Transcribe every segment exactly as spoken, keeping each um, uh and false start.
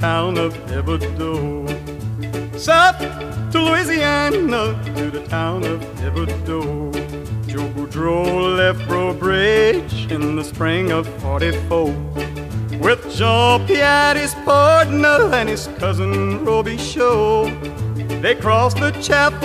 town of Thibodaux. South to Louisiana, to the town of Thibodaux. Joe Boudreaux left Breaux Bridge in the spring of forty-four with Jean-Pierre, his partner, and his cousin Robichaud. They crossed the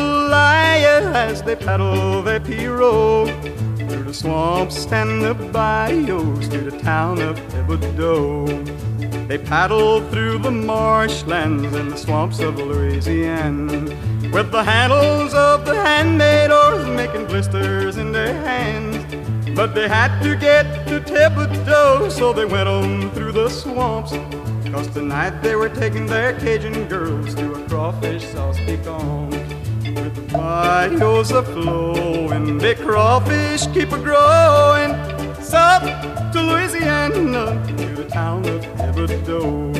Chapelaya as they paddled their pirogue through the swamps and the bayous to the town of Thibodaux. They paddled through the marshlands and the swamps of Louisiana with the handles of the handmade oars making blisters in their hands. But they had to get to Thibodaux, so they went on through the swamps, 'cause tonight they were taking their Cajun girls to a crawfish sauce piquant. With the bayous a-flowing, big crawfish keep a-growing. South to Louisiana, to the town of Thibodaux.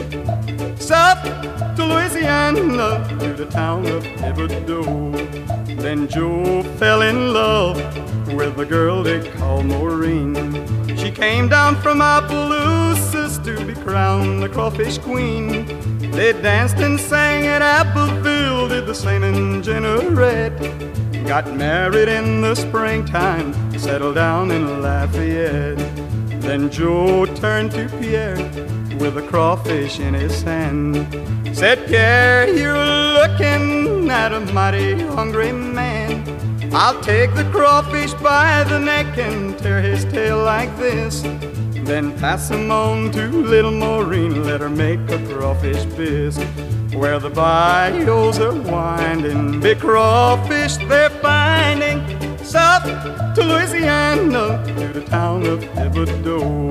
South to Louisiana, to the town of Thibodaux. Then Joe fell in love with a girl they called Maureen. She came down from Opelousas to be crowned the crawfish queen. They danced and sang at Appleville, did the same in Jeanerette. Got married in the springtime, settled down in Lafayette. Then Joe turned to Pierre with a crawfish in his hand. Said, Pierre, you're looking at a mighty hungry man. I'll take the crawfish by the neck and tear his tail like this. Then pass him on to little Maureen, let her make a crawfish bisque. Where the bayous are winding, big crawfish they're finding. South to Louisiana, to the town of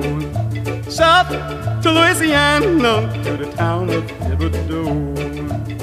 Thibodaux. South to Louisiana, to the town of Thibodaux.